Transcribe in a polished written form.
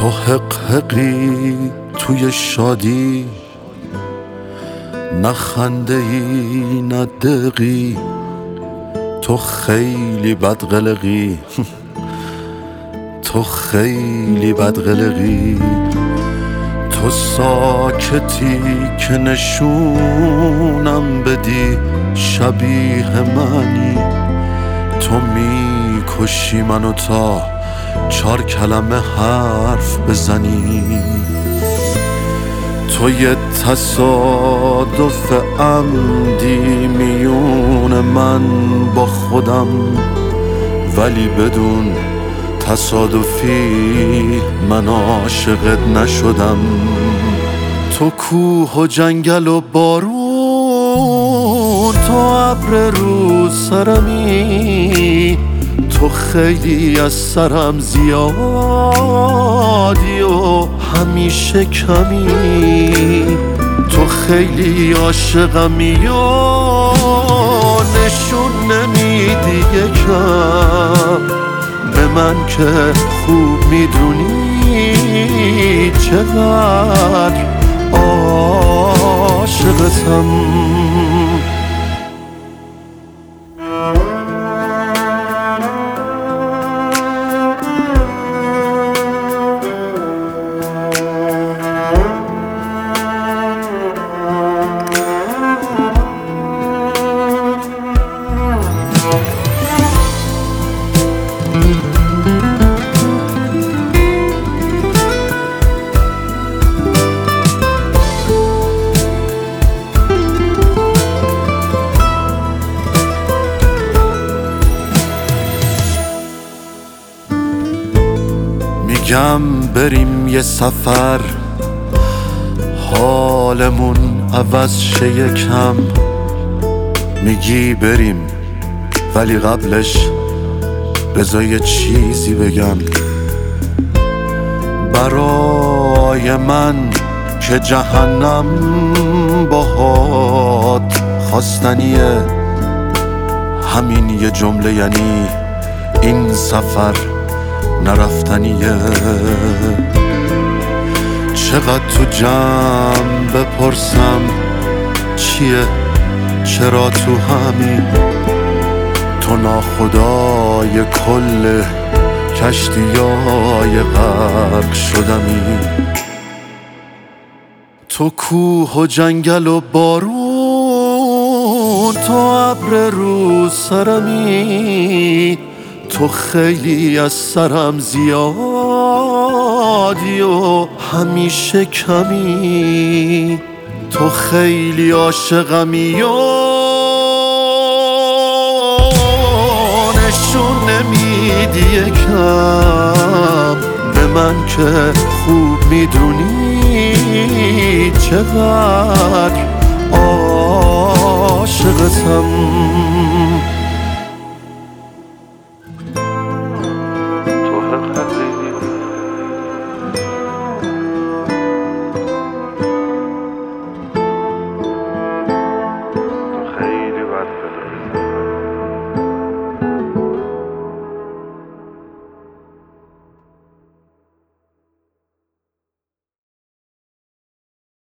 تو حقی توی شادی، نه خنده ای نه دقی، تو خیلی بدقلقی تو خیلی بدقلقی. تو ساکتی که نشونم بدی شبیه منی، تو میکشی منو تا 4 کلمه حرف بزنی. تو یه تصادف عمدی میون من با خودم، ولی بدون تصادفی من عاشقت نشدم. تو کوه و جنگل و بارون، تو ابر رو سرمی، تو خیلی از سرم زیادی و همیشه کمی. تو خیلی عاشقمی و نشون نمیدی یکم به من که خوب میدونی چقدر عاشقتم. میگم بریم یه سفر، حالمون عوض شه یکم. میگی بریم ولی قبلش بذار یه چیزی بگم. برای من که جهنم باهات خواستنیه، همین یه جمله یعنی این سفر نرفتنیه. چقدر تو جمع بپرسم چیه چرا تو همین، تو ناخدای کل کشتیای غرق شدمی. تو کوه و جنگل و بارون، تو ابر رو سرمی، تو خیلی از سرم زیادی و همیشه کمی. تو خیلی عاشقمی و نشون نمیدی یکم به من که خوب میدونی چقدر عاشقتم.